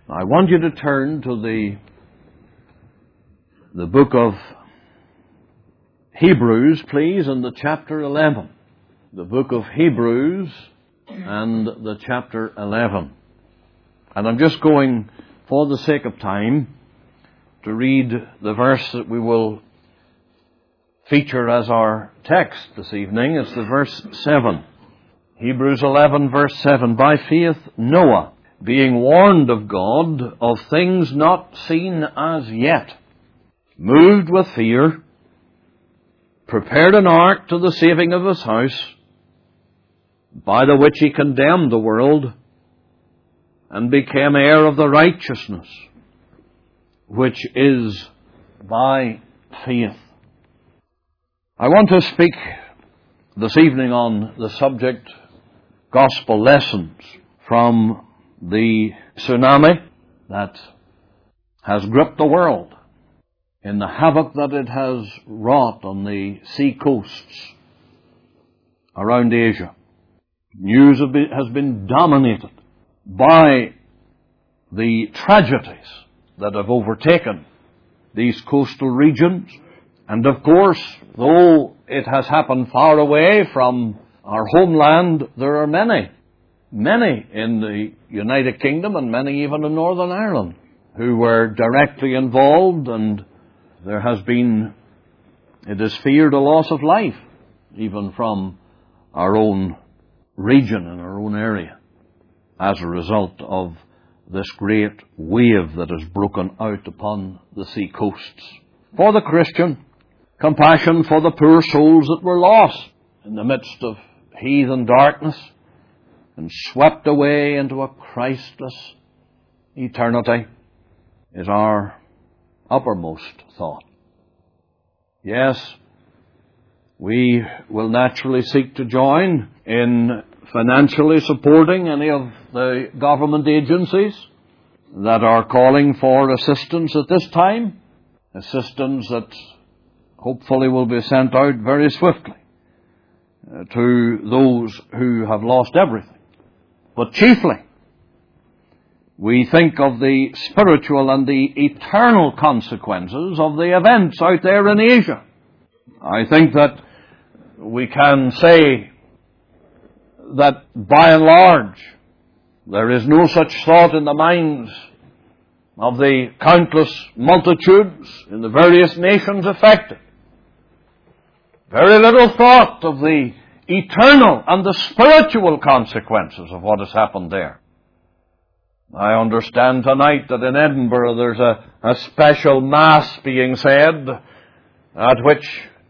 I want you to turn to the book of Hebrews, please, and the chapter 11. The book of Hebrews and the chapter 11. And I'm just going, for the sake of time, to read the verse that we will feature as our text this evening. It's the verse 7. Hebrews 11, verse 7. By faith Noah, being warned of God of things not seen as yet, moved with fear, prepared an ark to the saving of his house, by the which he condemned the world, and became heir of the righteousness, which is by faith. I want to speak this evening on the subject, gospel lessons from the tsunami that has gripped the world, in the havoc that it has wrought on the sea coasts around Asia. News has been dominated by the tragedies that have overtaken these coastal regions. And of course, though it has happened far away from our homeland, there are many in the United Kingdom and many even in Northern Ireland who were directly involved, and there has been, it is feared, a loss of life, even from our own region and our own area, as a result of this great wave that has broken out upon the sea coasts. For the Christian, compassion for the poor souls that were lost in the midst of heathen darkness and swept away into a Christless eternity is our uppermost thought. Yes, we will naturally seek to join in financially supporting any of the government agencies that are calling for assistance at this time, assistance that hopefully will be sent out very swiftly to those who have lost everything. But chiefly, we think of the spiritual and the eternal consequences of the events out there in Asia. I think that we can say that by and large, there is no such thought in the minds of the countless multitudes in the various nations affected. Very little thought of the eternal and the spiritual consequences of what has happened there. I understand tonight that in Edinburgh there's a special Mass being said, at which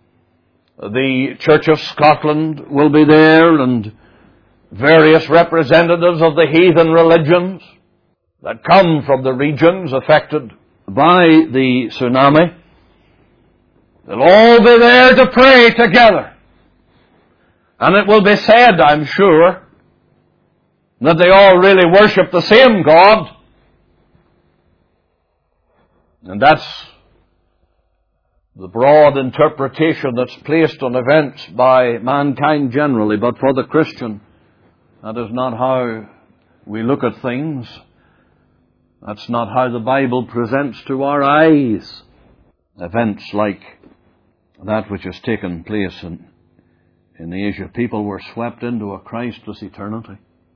the Church of Scotland will be there, and various representatives of the heathen religions that come from the regions affected by the tsunami. They'll all be there to pray together. And it will be said, I'm sure, that they all really worship the same God. And that's the broad interpretation that's placed on events by mankind generally. But for the Christian, that is not how we look at things. That's not how the Bible presents to our eyes events like that which has taken place in Asia. People were swept into a Christless eternity.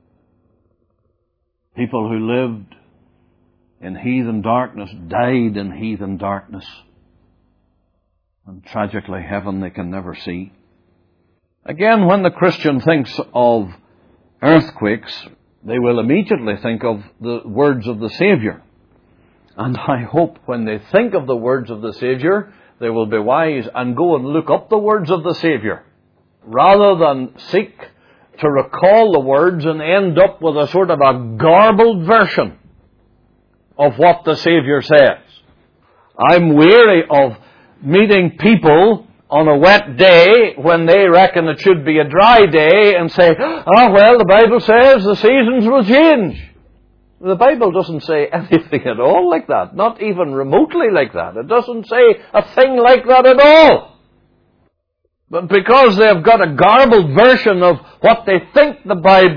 People who lived in heathen darkness died in heathen darkness. And tragically, heaven they can never see. Again, when the Christian thinks of earthquakes, they will immediately think of the words of the Savior. And I hope when they think of the words of the Savior, they will be wise and go and look up the words of the Savior, rather than seek to recall the words and end up with a sort of a garbled version of what the Savior says. I'm weary of meeting people on a wet day when they reckon it should be a dry day and say, well, the Bible says the seasons will change. The Bible doesn't say anything at all like that, not even remotely like that. It doesn't say a thing like that at all. But because they've got a garbled version of what they think the Bible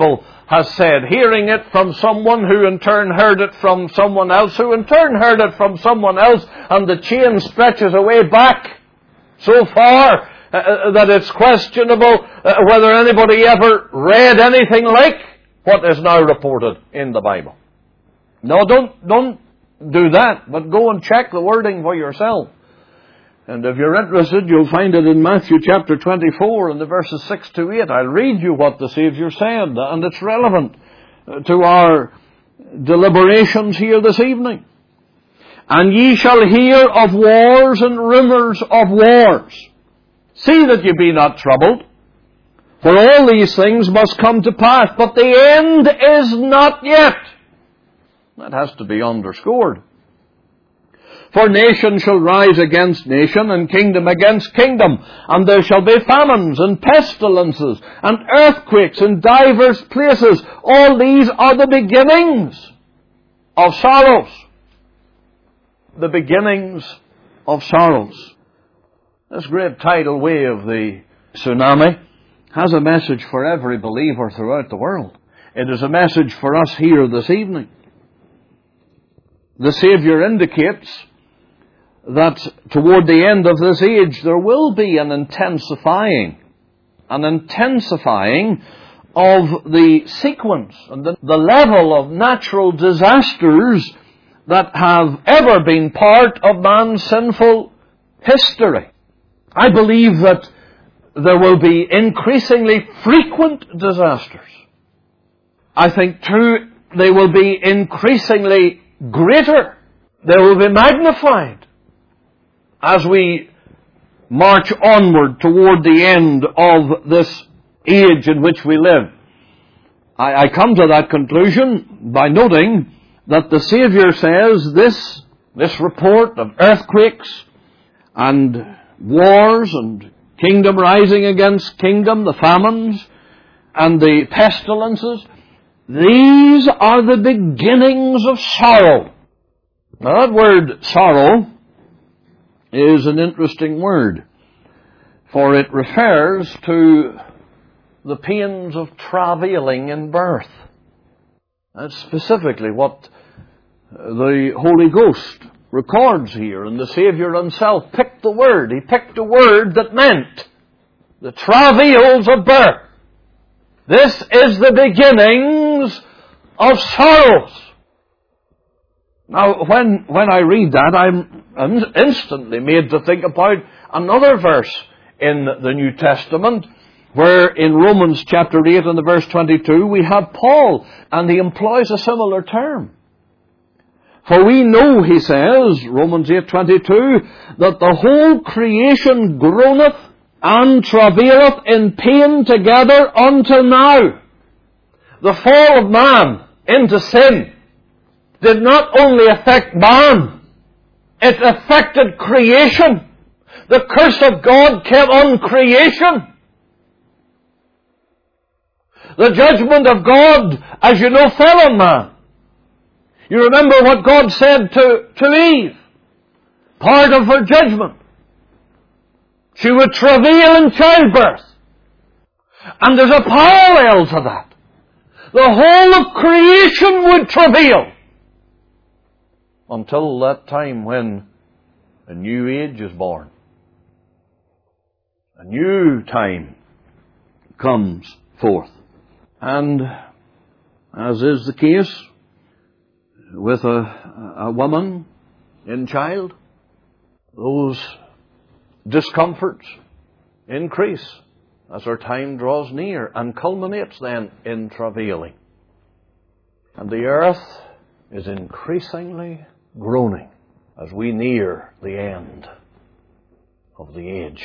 has said, hearing it from someone who in turn heard it from someone else, who in turn heard it from someone else, and the chain stretches away back so far that it's questionable whether anybody ever read anything like what is now reported in the Bible. No, don't do that, but go and check the wording for yourself. And if you're interested, you'll find it in Matthew chapter 24 and the verses 6 to 8. I'll read you what the Savior said, and it's relevant to our deliberations here this evening. And ye shall hear of wars and rumors of wars. See that ye be not troubled, for all these things must come to pass, but the end is not yet. That has to be underscored. For nation shall rise against nation, and kingdom against kingdom, and there shall be famines and pestilences and earthquakes in divers places. All these are the beginnings of sorrows. The beginnings of sorrows. This great tidal wave, the tsunami, has a message for every believer throughout the world. It is a message for us here this evening. The Savior indicates that toward the end of this age there will be an intensifying of the sequence and the level of natural disasters that have ever been part of man's sinful history. I believe that there will be increasingly frequent disasters. I think, too, they will be increasingly greater. They will be magnified as we march onward toward the end of this age in which we live. I come to that conclusion by noting that the Savior says this report of earthquakes and wars and kingdom rising against kingdom, the famines and the pestilences, these are the beginnings of sorrow. Now that word sorrow is an interesting word, for it refers to the pains of travailing in birth. That's specifically what the Holy Ghost records here, and the Savior himself picked the word. He picked a word that meant the travails of birth. This is the beginnings of sorrows. Now, when I read that, I'm instantly made to think about another verse in the New Testament, where in Romans chapter 8 and the verse 22, we have Paul, and he employs a similar term. For we know, he says, Romans 8:22, that the whole creation groaneth and travaileth in pain together until now. The fall of man into sin did not only affect man, it affected creation. The curse of God came on creation. The judgment of God, as you know, fell on man. You remember what God said to Eve, part of her judgment. She would travail in childbirth. And there's a parallel to that. The whole of creation would travail until that time when a new age is born. A new time comes forth. And as is the case with a woman in child, those discomforts increase as her time draws near and culminates then in travailing. And the earth is increasingly groaning as we near the end of the age.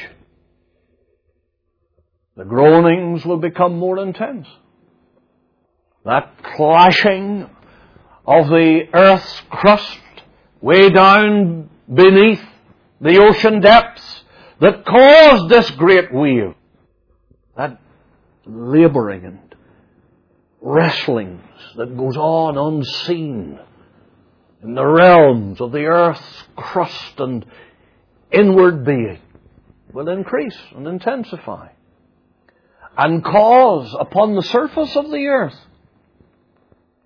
The groanings will become more intense. That clashing of the earth's crust way down beneath the ocean depths that caused this great wave, that laboring and wrestlings that goes on unseen in the realms of the earth's crust and inward being, will increase and intensify and cause upon the surface of the earth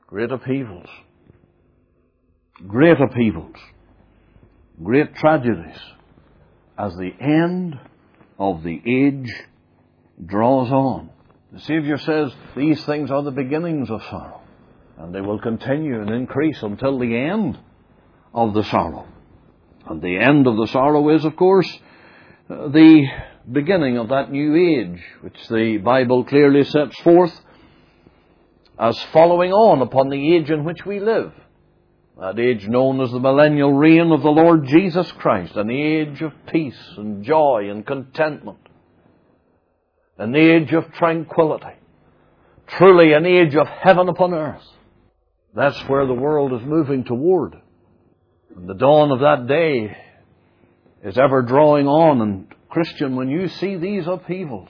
Great upheavals. Great upheavals. Great tragedies as the end of the age draws on. The Savior says these things are the beginnings of sorrow, and they will continue and increase until the end of the sorrow. And the end of the sorrow is, of course, the beginning of that new age, which the Bible clearly sets forth as following on upon the age in which we live. That age known as the millennial reign of the Lord Jesus Christ, an age of peace and joy and contentment, an age of tranquility, truly an age of heaven upon earth. That's where the world is moving toward. And the dawn of that day is ever drawing on. And Christian, when you see these upheavals,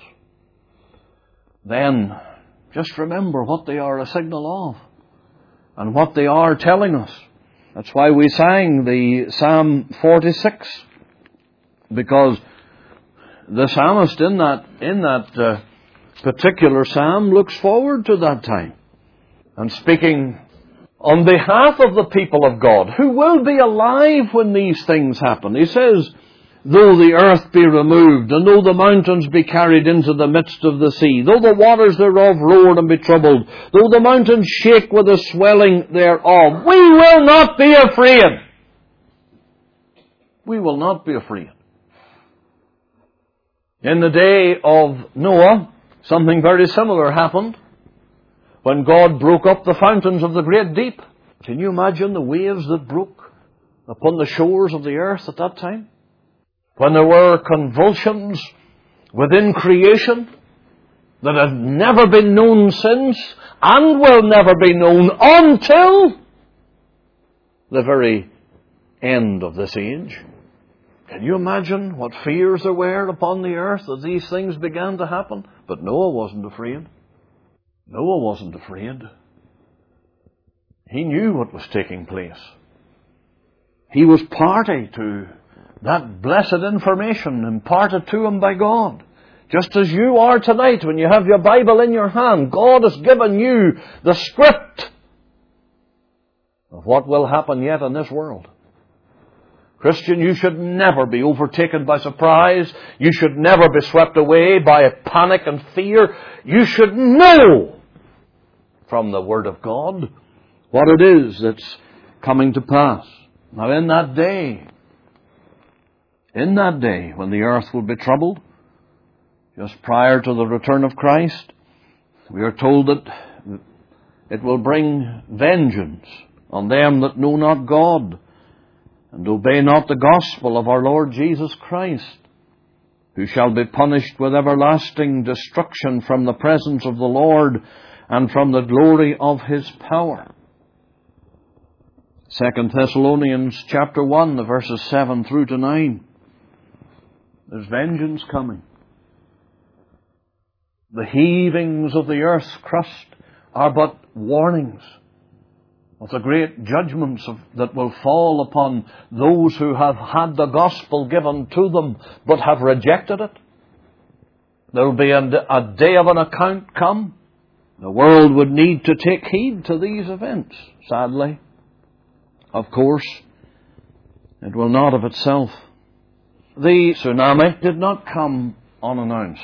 then just remember what they are a signal of and what they are telling us. That's why we sang the Psalm 46, because the psalmist in that particular psalm looks forward to that time. And speaking on behalf of the people of God, who will be alive when these things happen, he says, though the earth be removed, and though the mountains be carried into the midst of the sea, though the waters thereof roar and be troubled, though the mountains shake with the swelling thereof, we will not be afraid. We will not be afraid. In the day of Noah, something very similar happened when God broke up the fountains of the great deep. Can you imagine the waves that broke upon the shores of the earth at that time? When there were convulsions within creation that had never been known since and will never be known until the very end of this age. Can you imagine what fears there were upon the earth as these things began to happen? But Noah wasn't afraid. Noah wasn't afraid. He knew what was taking place. He was party to that blessed information imparted to him by God. Just as you are tonight when you have your Bible in your hand, God has given you the script of what will happen yet in this world. Christian, you should never be overtaken by surprise. You should never be swept away by panic and fear. You should know from the Word of God what it is that's coming to pass. Now in that day when the earth will be troubled, just prior to the return of Christ, we are told that it will bring vengeance on them that know not God and obey not the gospel of our Lord Jesus Christ, who shall be punished with everlasting destruction from the presence of the Lord and from the glory of His power. 2 Thessalonians chapter 1, the verses 7 through to 9. There's vengeance coming. The heavings of the earth's crust are but warnings of the great judgments that will fall upon those who have had the gospel given to them but have rejected it. There will be a day of an account come. The world would need to take heed to these events, sadly. Of course, it will not of itself. The tsunami did not come unannounced.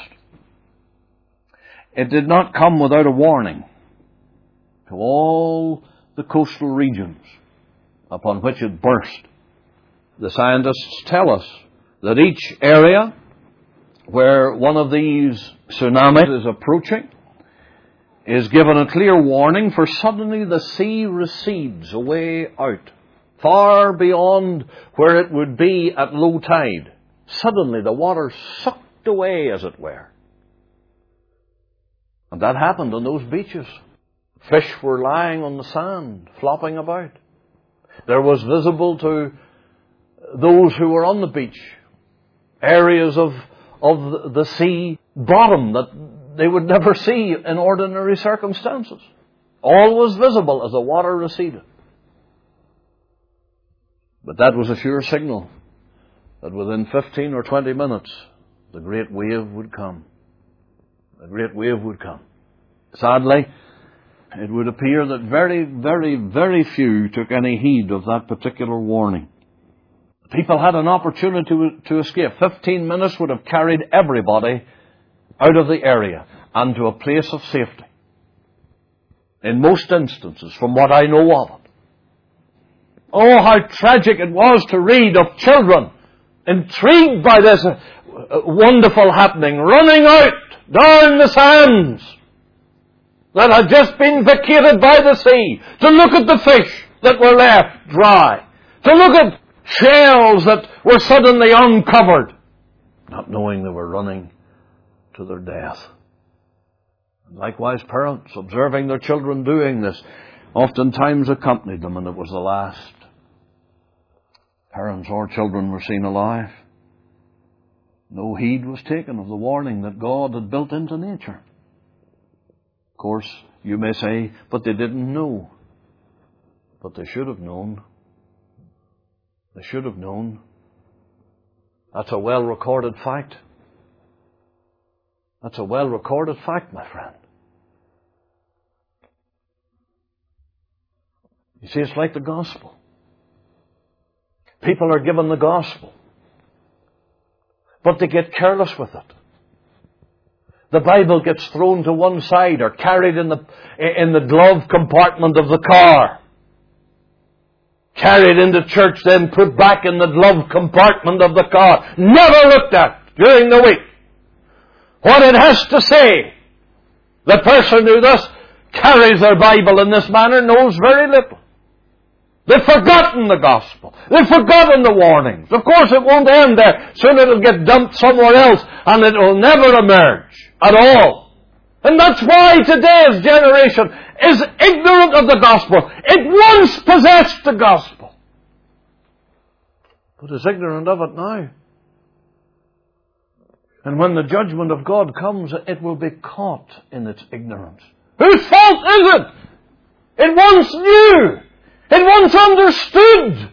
It did not come without a warning to all the coastal regions upon which it burst. The scientists tell us that each area where one of these tsunamis is approaching is given a clear warning, for suddenly the sea recedes away out, far beyond where it would be at low tide. Suddenly the water sucked away, as it were. And that happened on those beaches. Fish were lying on the sand, flopping about. There was visible to those who were on the beach areas of the sea bottom that they would never see in ordinary circumstances. All was visible as the water receded. But that was a sure signal that within 15 or 20 minutes the great wave would come. The great wave would come. Sadly, it would appear that very, very, very few took any heed of that particular warning. People had an opportunity to escape. 15 minutes would have carried everybody out of the area and to a place of safety. In most instances, from what I know of it. Oh, how tragic it was to read of children intrigued by this wonderful happening, running out down the sands that had just been vacated by the sea, to look at the fish that were left dry, to look at shells that were suddenly uncovered, not knowing they were running to their death. And likewise, parents, observing their children doing this, oftentimes accompanied them, and it was the last parents or children were seen alive. No heed was taken of the warning that God had built into nature. Of course, you may say, but they didn't know. But they should have known. They should have known. That's a well-recorded fact. That's a well-recorded fact, my friend. You see, it's like the gospel. People are given the gospel, but they get careless with it. The Bible gets thrown to one side or carried in the glove compartment of the car. Carried into church, then put back in the glove compartment of the car. Never looked at during the week. What it has to say. The person who thus carries their Bible in this manner knows very little. They've forgotten the gospel. They've forgotten the warnings. Of course, it won't end there. Soon it'll get dumped somewhere else, and it will never emerge at all. And that's why today's generation is ignorant of the gospel. It once possessed the gospel, but is ignorant of it now. And when the judgment of God comes, it will be caught in its ignorance. Whose fault is it? It once knew. It once understood.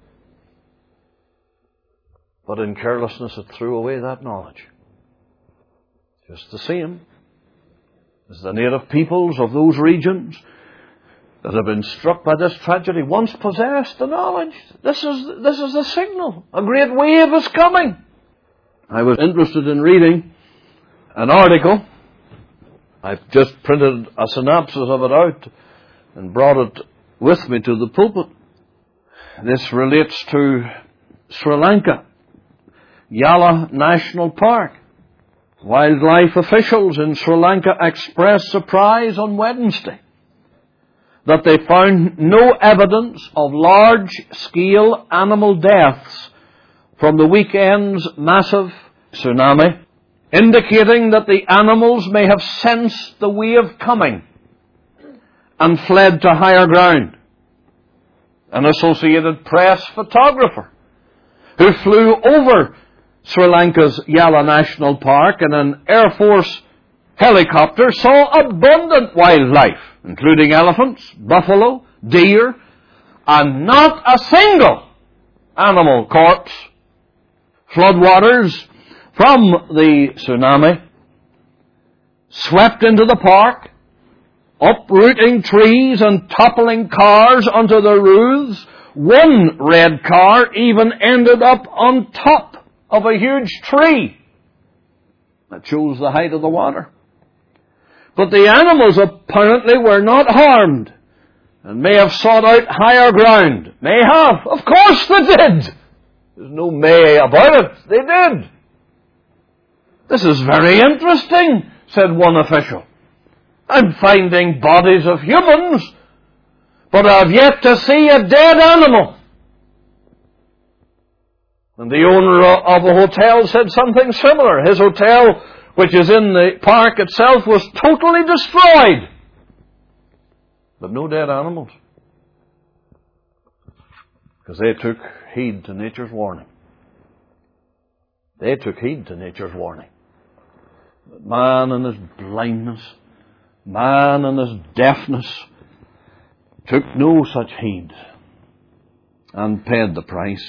But in carelessness it threw away that knowledge. Just the same as the native peoples of those regions that have been struck by this tragedy once possessed the knowledge. This is the signal. A great wave is coming. I was interested in reading an article. I've just printed a synopsis of it out and brought it with me to the pulpit. This relates to Sri Lanka, Yala National Park. Wildlife officials in Sri Lanka expressed surprise on Wednesday that they found no evidence of large-scale animal deaths from the weekend's massive tsunami, indicating that the animals may have sensed the wave coming and fled to higher ground. An Associated Press photographer who flew over Sri Lanka's Yala National Park in an Air Force helicopter saw abundant wildlife, including elephants, buffalo, deer, and not a single animal corpse. Floodwaters from the tsunami swept into the park, uprooting trees and toppling cars onto their roofs. One red car even ended up on top of a huge tree. That shows the height of the water. But the animals apparently were not harmed and may have sought out higher ground. May have. Of course they did. There's no may about it. They did. This is very interesting, said one official. I'm finding bodies of humans, but I've yet to see a dead animal. And the owner of a hotel said something similar. His hotel, which is in the park itself, was totally destroyed. But no dead animals. Because they took heed to nature's warning. They took heed to nature's warning. But man in his blindness, man in his deafness, took no such heed and paid the price.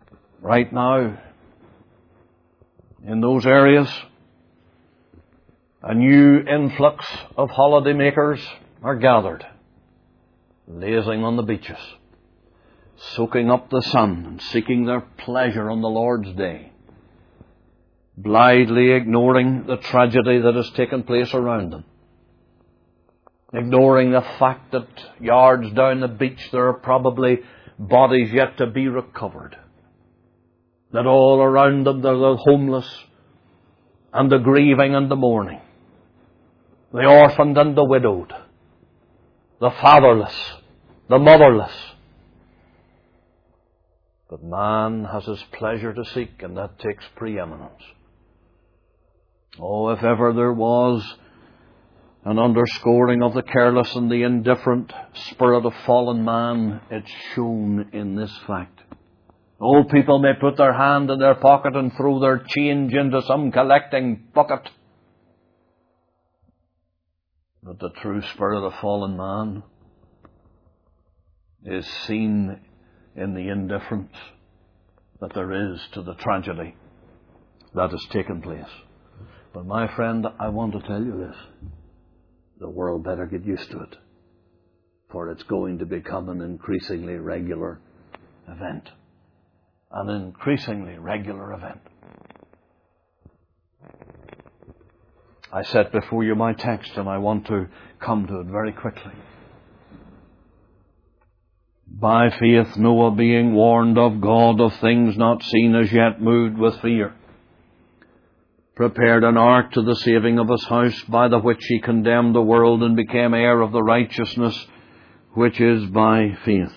Right now, in those areas a new influx of holidaymakers are gathered, lazing on the beaches, soaking up the sun and seeking their pleasure on the Lord's day, blithely ignoring the tragedy that has taken place around them, ignoring the fact that yards down the beach there are probably bodies yet to be recovered, that all around them there are the homeless and the grieving and the mourning, the orphaned and the widowed, the fatherless, the motherless. But man has his pleasure to seek, and that takes preeminence. Oh, if ever there was an underscoring of the careless and the indifferent spirit of fallen man, it's shown in this fact. Old people may put their hand in their pocket and throw their change into some collecting bucket, but the true spirit of fallen man is seen in the indifference that there is to the tragedy that has taken place. But my friend, I want to tell you this. The world better get used to it, for it's going to become an increasingly regular event. An increasingly regular event. I set before you my text, and I want to come to it very quickly. By faith Noah, being warned of God of things not seen as yet, moved with fear, prepared an ark to the saving of his house, by the which he condemned the world and became heir of the righteousness which is by faith.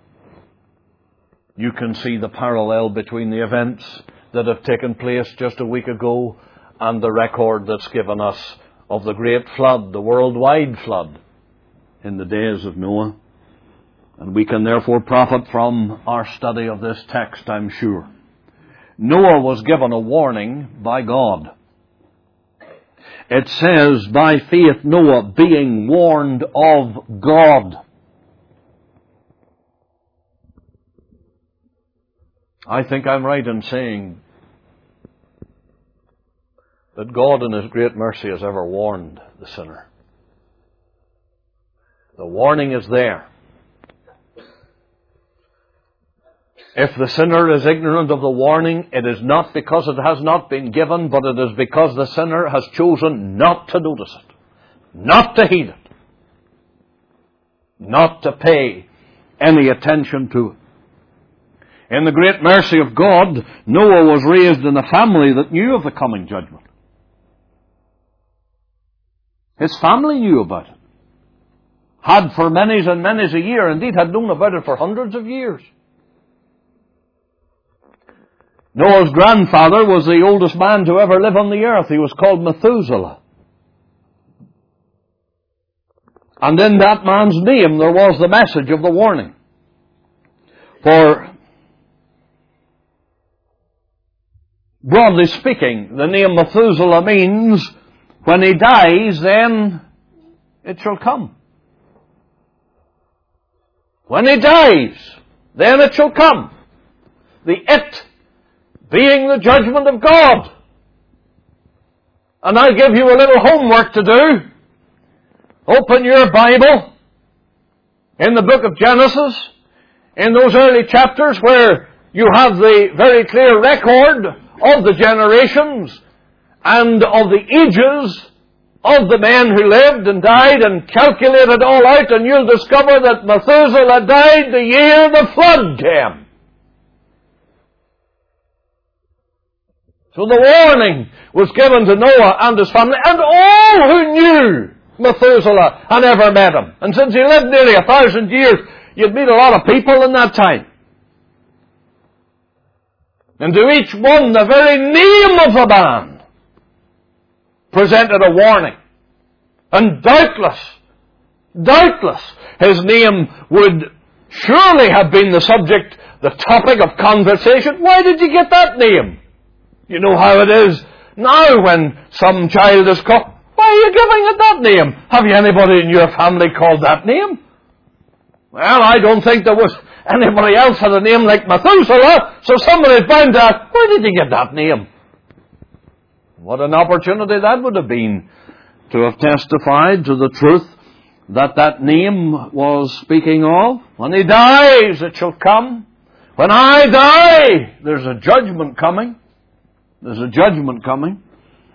You can see the parallel between the events that have taken place just a week ago and the record that's given us of the great flood, the worldwide flood, in the days of Noah. And we can therefore profit from our study of this text, I'm sure. Noah was given a warning by God. It says, by faith Noah, being warned of God. I think I'm right in saying that God in His great mercy has ever warned the sinner. The warning is there. If the sinner is ignorant of the warning, it is not because it has not been given, but it is because the sinner has chosen not to notice it, not to heed it, not to pay any attention to it. In the great mercy of God, Noah was raised in a family that knew of the coming judgment. His family knew about it. Had for many's and many's a year, indeed had known about it for hundreds of years. Noah's grandfather was the oldest man to ever live on the earth. He was called Methuselah. And in that man's name there was the message of the warning. For, broadly speaking, the name Methuselah means, when he dies, then it shall come. When he dies, then it shall come. The it being the judgment of God. And I'll give you a little homework to do. Open your Bible in the book of Genesis, in those early chapters where you have the very clear record of the generations and of the ages of the men who lived and died, and calculate it all out, and you'll discover that Methuselah died the year the flood came. So the warning was given to Noah and his family and all who knew Methuselah and ever met him. And since he lived nearly 1,000 years, you'd meet a lot of people in that time. And to each one, the very name of the man presented a warning. And doubtless, his name would surely have been the subject, the topic of conversation. Why did you get that name? You know how it is now when some child is called. Why are you giving it that name? Have you anybody in your family called that name? Well, I don't think there was anybody else had a name like Methuselah, so somebody found out, where did you get that name? What an opportunity that would have been to have testified to the truth that that name was speaking of. When he dies, it shall come. When I die, there's a judgment coming. There's a judgment coming.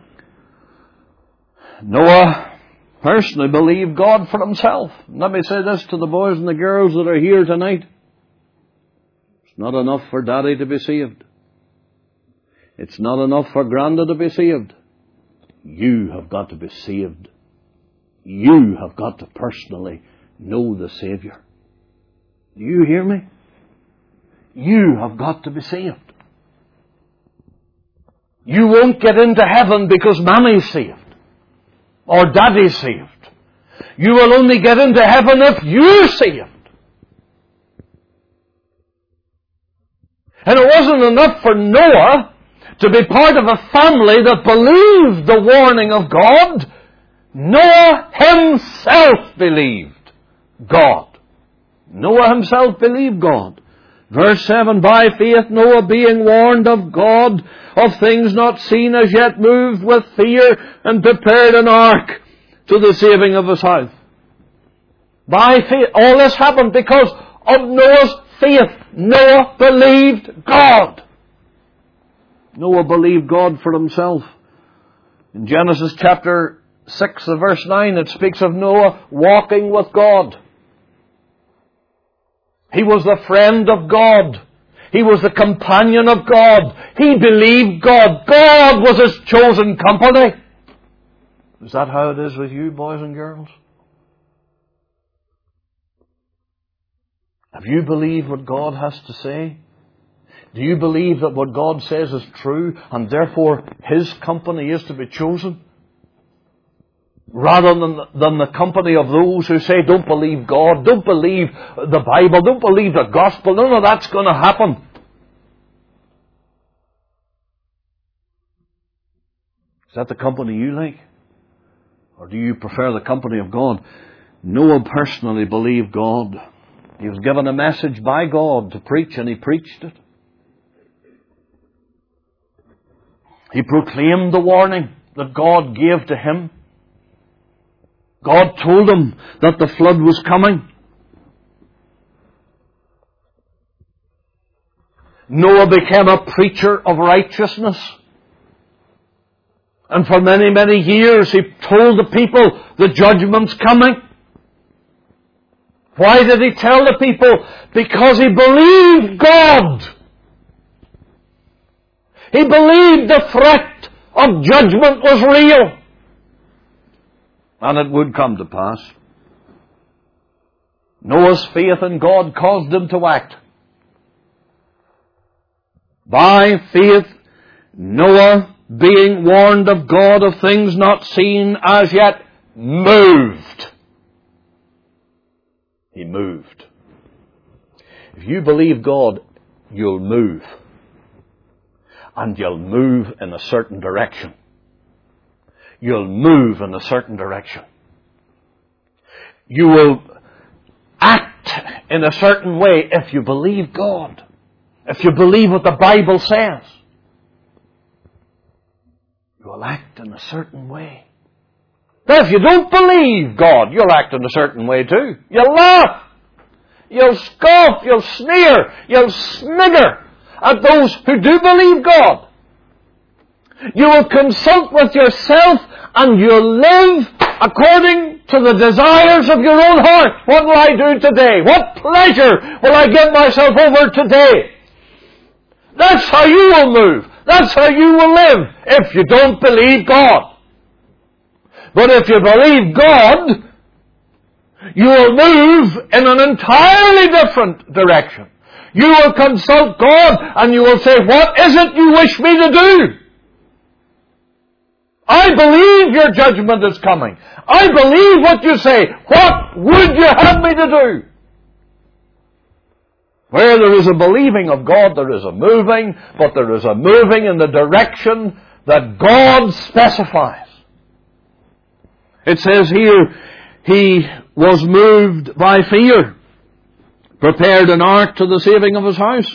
Noah personally believed God for himself. Let me say this to the boys and the girls that are here tonight. It's not enough for Daddy to be saved. It's not enough for Granda to be saved. You have got to be saved. You have got to personally know the Savior. Do you hear me? You have got to be saved. You won't get into heaven because Mammy's saved or Daddy's saved. You will only get into heaven if you're saved. And it wasn't enough for Noah to be part of a family that believed the warning of God. Noah himself believed God. Noah himself believed God. Verse 7, by faith Noah, being warned of God of things not seen as yet, moved with fear and prepared an ark to the saving of his house. By faith. All this happened because of Noah's faith. Noah believed God. Noah believed God for himself. In Genesis chapter 6, verse 9, it speaks of Noah walking with God. He was the friend of God. He was the companion of God. He believed God. God was his chosen company. Is that how it is with you, boys and girls? Have you believed what God has to say? Do you believe that what God says is true and therefore his company is to be chosen? Rather than the company of those who say, don't believe God, don't believe the Bible, don't believe the gospel, none of that's going to happen. Is that the company you like? Or do you prefer the company of God? Noah personally believed God. He was given a message by God to preach, and he preached it. He proclaimed the warning that God gave to him. God told him that the flood was coming. Noah became a preacher of righteousness. And for many, many years he told the people the judgment's coming. Why did he tell the people? Because he believed God. He believed the threat of judgment was real. And it would come to pass. Noah's faith in God caused him to act. By faith, Noah, being warned of God of things not seen as yet, moved. He moved. If you believe God, you'll move. And you'll move in a certain direction. You'll move in a certain direction. You will act in a certain way if you believe God. If you believe what the Bible says. You will act in a certain way. Now, if you don't believe God, you'll act in a certain way too. You'll laugh. You'll scoff. You'll sneer. You'll snigger at those who do believe God. You will consult with yourself and you'll live according to the desires of your own heart. What will I do today? What pleasure will I give myself over today? That's how you will move. That's how you will live if you don't believe God. But if you believe God, you will move in an entirely different direction. You will consult God and you will say, what is it you wish me to do? I believe your judgment is coming. I believe what you say. What would you have me to do? Where there is a believing of God, there is a moving, but there is a moving in the direction that God specifies. It says here, he was moved by fear, prepared an ark to the saving of his house.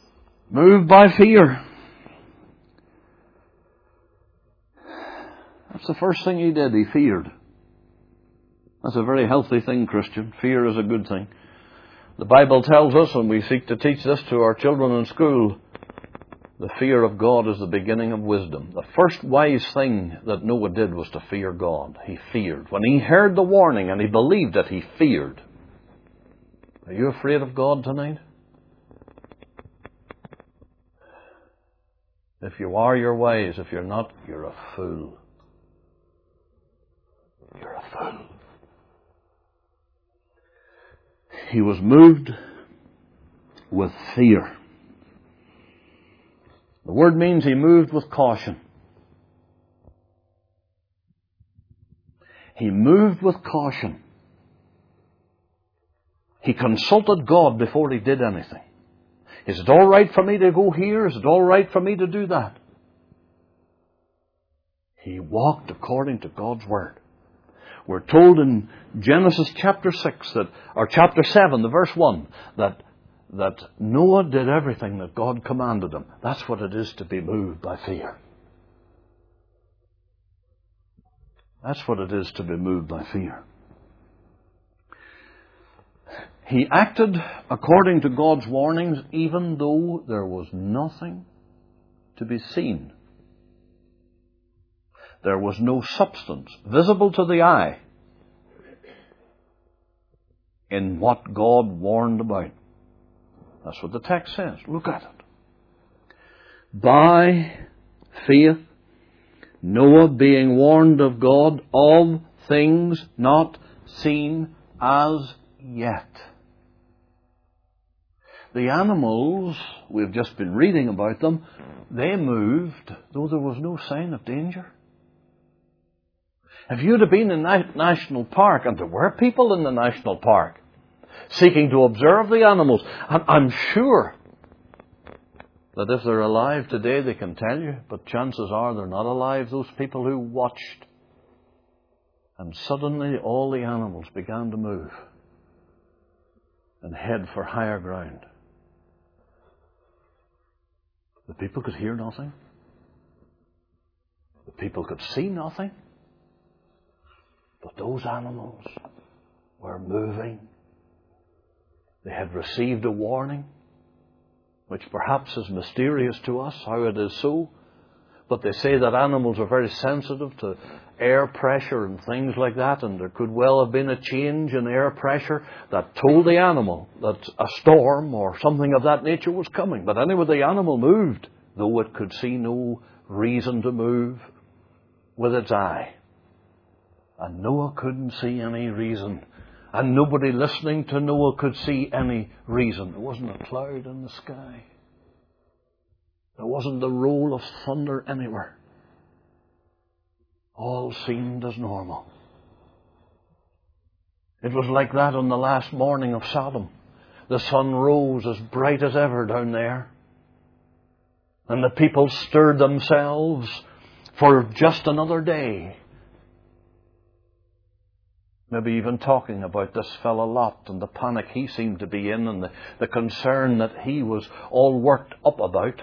Moved by fear. That's the first thing he did. He feared. That's a very healthy thing, Christian. Fear is a good thing. The Bible tells us, and we seek to teach this to our children in school, the fear of God is the beginning of wisdom. The first wise thing that Noah did was to fear God. He feared. When he heard the warning and he believed it, he feared. Are you afraid of God tonight? If you are, you're wise. If you're not, you're a fool. You're a fool. He was moved with fear. The word means he moved with caution. He moved with caution. He consulted God before he did anything. Is it all right for me to go here? Is it all right for me to do that? He walked according to God's word. We're told in Genesis chapter 6, or chapter 7, the verse 1, that Noah did everything that God commanded him. That's what it is to be moved by fear. That's what it is to be moved by fear. He acted according to God's warnings, even though there was nothing to be seen. There was no substance visible to the eye in what God warned about. That's what the text says. Look at it. By faith, Noah, being warned of God of things not seen as yet. The animals, we've just been reading about them, they moved, though there was no sign of danger. If you'd have been in that national park, and there were people in the national park seeking to observe the animals, and I'm sure that if they're alive today, they can tell you, but chances are they're not alive, those people who watched. And suddenly all the animals began to move and head for higher ground. The people could hear nothing. The people could see nothing. But those animals were moving. They had received a warning, which perhaps is mysterious to us, how it is so. But they say that animals are very sensitive to air pressure and things like that, and there could well have been a change in air pressure that told the animal that a storm or something of that nature was coming. But anyway, the animal moved, though it could see no reason to move with its eye. And Noah couldn't see any reason. And nobody listening to Noah could see any reason. There wasn't a cloud in the sky. There wasn't the roll of thunder anywhere. All seemed as normal. It was like that on the last morning of Sodom. The sun rose as bright as ever down there. And the people stirred themselves for just another day. Maybe even talking about this fellow Lot and the panic he seemed to be in, and the concern that he was all worked up about.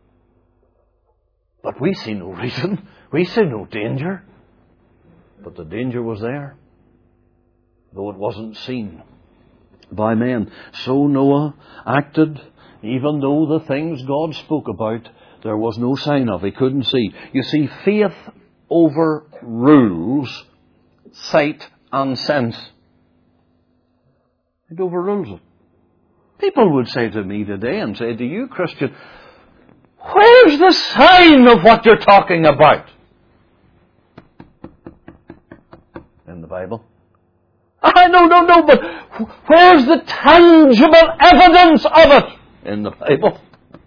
But we see no reason. We see no danger. But the danger was there, though it wasn't seen by men. So Noah acted, even though the things God spoke about, there was no sign of. He couldn't see. You see, faith overrules sight and sense. It overrules it. People would say to me today, and say to you, Christian, where's the sign of what you're talking about? In the Bible. No, but where's the tangible evidence of it? In the Bible.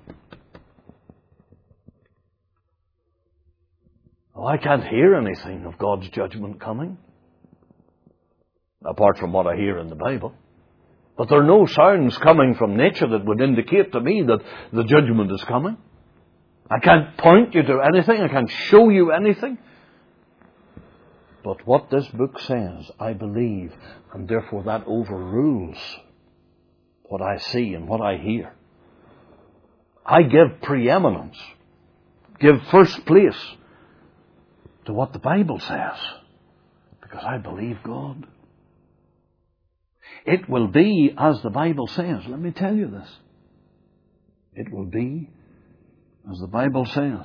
Oh, I can't hear anything of God's judgment coming, apart from what I hear in the Bible. But there are no sounds coming from nature that would indicate to me that the judgment is coming. I can't point you to anything. I can't show you anything. But what this book says, I believe, and therefore that overrules what I see and what I hear. I give preeminence, give first place to what the Bible says, because I believe God. It will be as the Bible says. Let me tell you this. It will be as the Bible says.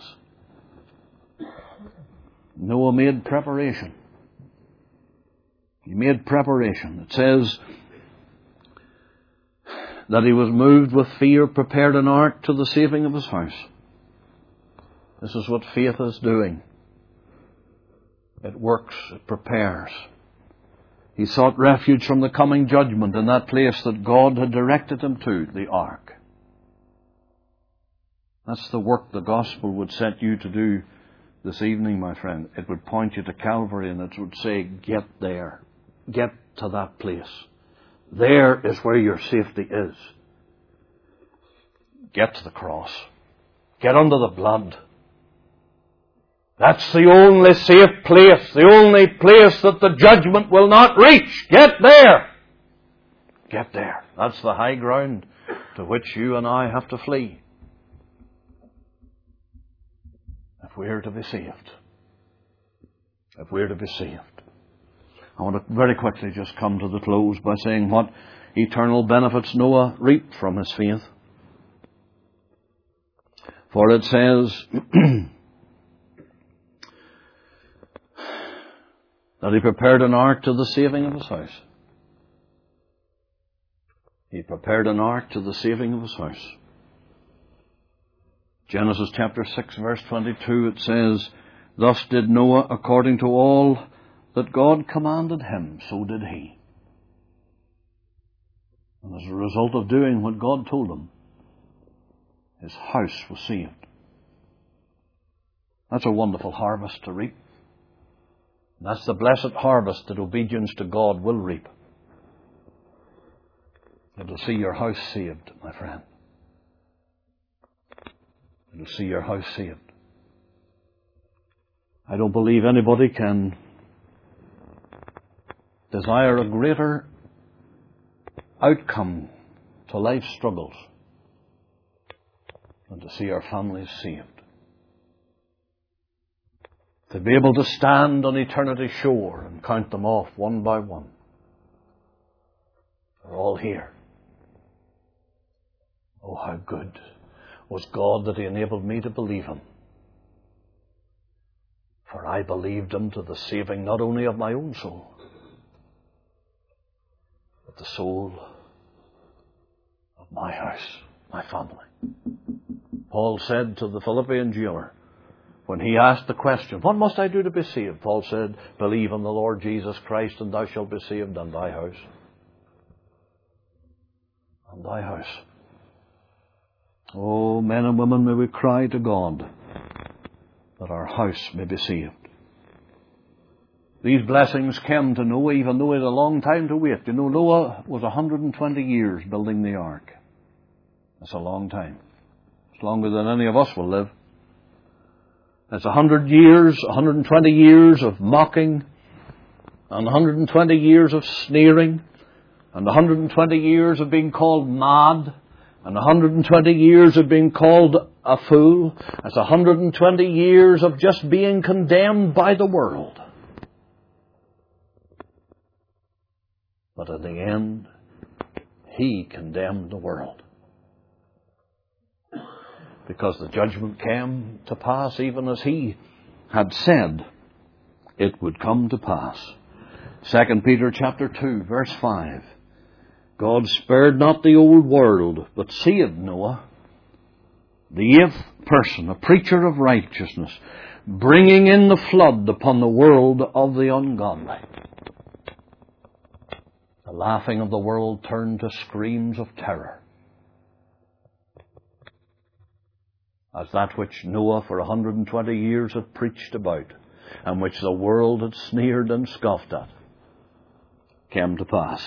Noah made preparation. He made preparation. It says that he was moved with fear, prepared an ark to the saving of his house. This is what faith is doing. It works, it prepares. He sought refuge from the coming judgment in that place that God had directed him to, the ark. That's the work the gospel would set you to do this evening, my friend. It would point you to Calvary and it would say, get there. Get to that place. There is where your safety is. Get to the cross. Get under the blood. That's the only safe place, the only place that the judgment will not reach. Get there. Get there. That's the high ground to which you and I have to flee if we are to be saved. If we are to be saved. I want to very quickly just come to the close by saying what eternal benefits Noah reaped from his faith. For it says that he prepared an ark to the saving of his house. He prepared an ark to the saving of his house. Genesis chapter 6 verse 22, it says, thus did Noah according to all that God commanded him, so did he. And as a result of doing what God told him, his house was saved. That's a wonderful harvest to reap. That's the blessed harvest that obedience to God will reap. It'll see your house saved, my friend. It'll see your house saved. I don't believe anybody can desire a greater outcome to life's struggles than to see our families saved. To be able to stand on eternity's shore and count them off one by one. They're all here. Oh, how good was God that He enabled me to believe Him. For I believed Him to the saving not only of my own soul, but the soul of my house, my family. Paul said to the Philippian jailer, when he asked the question, what must I do to be saved? Paul said, believe in the Lord Jesus Christ and thou shalt be saved, and thy house. And thy house. Oh, men and women, may we cry to God that our house may be saved. These blessings came to Noah even though he had a long time to wait. You know, Noah was 120 years building the ark. That's a long time. It's longer than any of us will live. It's 100 years, 120 years of mocking, and 120 years of sneering, and 120 years of being called mad, and 120 years of being called a fool. It's 120 years of just being condemned by the world. But in the end, he condemned the world. Because the judgment came to pass even as he had said it would come to pass. 2 Peter chapter 2 verse 5. God spared not the old world, but saved Noah, the eighth person, a preacher of righteousness, bringing in the flood upon the world of the ungodly. The laughing of the world turned to screams of terror, as that which Noah for 120 years had preached about, and which the world had sneered and scoffed at, came to pass.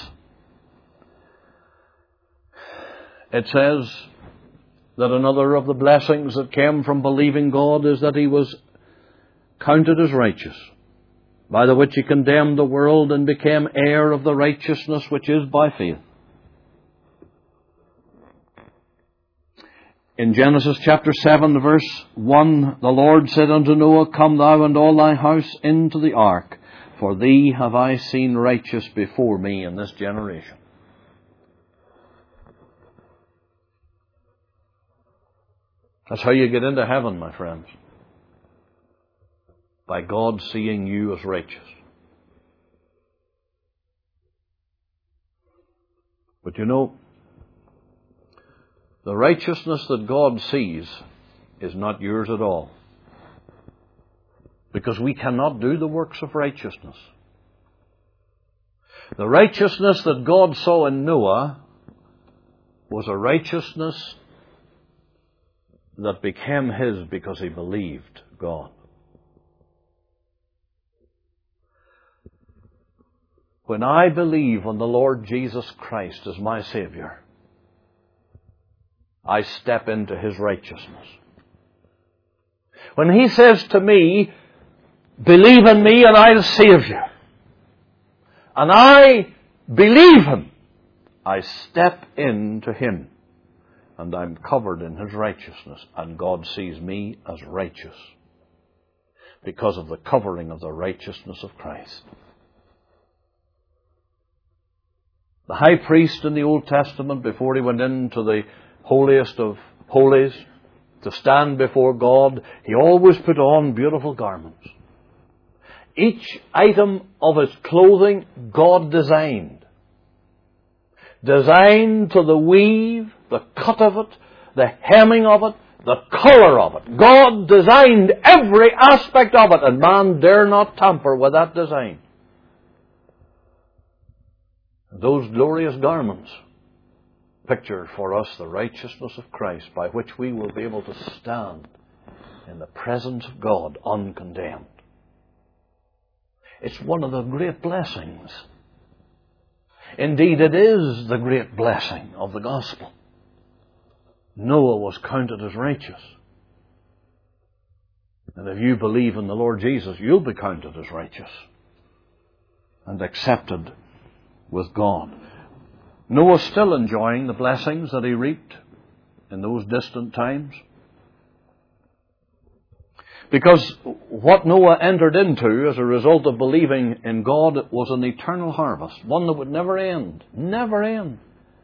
It says that another of the blessings that came from believing God is that he was counted as righteous, by the which he condemned the world and became heir of the righteousness which is by faith. In Genesis chapter 7, verse 1, the Lord said unto Noah, Come thou and all thy house into the ark, for thee have I seen righteous before me in this generation. That's how you get into heaven, my friends. By God seeing you as righteous. But you know, the righteousness that God sees is not yours at all. Because we cannot do the works of righteousness. The righteousness that God saw in Noah was a righteousness that became his because he believed God. When I believe on the Lord Jesus Christ as my Savior, I step into his righteousness. When he says to me, believe in me and I'll save you, and I believe him, I step into him. And I'm covered in his righteousness. And God sees me as righteous because of the covering of the righteousness of Christ. The high priest in the Old Testament, before he went into the holiest of holies to stand before God, he always put on beautiful garments. Each item of his clothing God designed. Designed to the weave, the cut of it, the hemming of it, the colour of it. God designed every aspect of it, and man dare not tamper with that design. Those glorious garments picture for us the righteousness of Christ, by which we will be able to stand in the presence of God uncondemned. It's one of the great blessings. Indeed, it is the great blessing of the gospel. Noah was counted as righteous. And if you believe in the Lord Jesus, you'll be counted as righteous and accepted with God. Noah's still enjoying the blessings that he reaped in those distant times. Because what Noah entered into as a result of believing in God was an eternal harvest, one that would never end. Never end.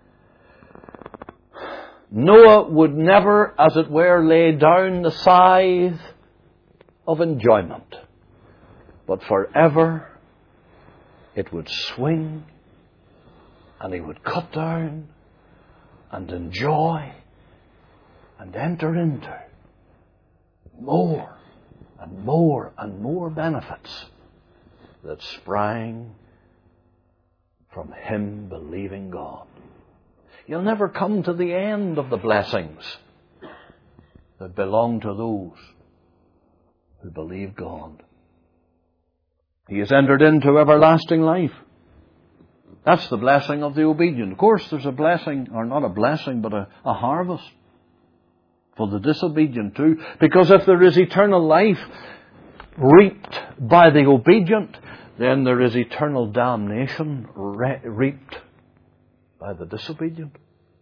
Noah would never, as it were, lay down the scythe of enjoyment, but forever it would swing, and he would cut down and enjoy and enter into more and more and more benefits that sprang from him believing God. You'll never come to the end of the blessings that belong to those who believe God. He has entered into everlasting life. That's the blessing of the obedient. Of course, there's a blessing, or not a blessing, but a harvest for the disobedient too. Because if there is eternal life reaped by the obedient, then there is eternal damnation reaped by the disobedient.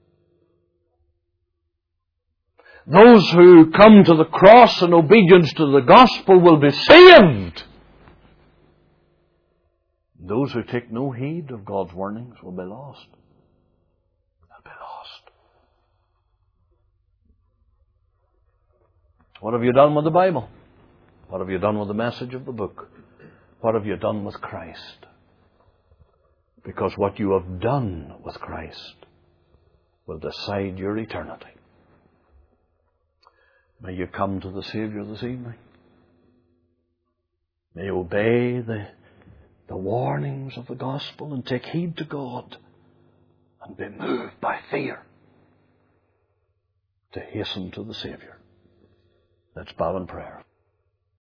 Those who come to the cross in obedience to the gospel will be saved. Those who take no heed of God's warnings will be lost. They'll be lost. What have you done with the Bible? What have you done with the message of the book? What have you done with Christ? Because what you have done with Christ will decide your eternity. May you come to the Savior this evening. May you obey the warnings of the gospel and take heed to God and be moved by fear to hasten to the Savior. Let's bow in prayer.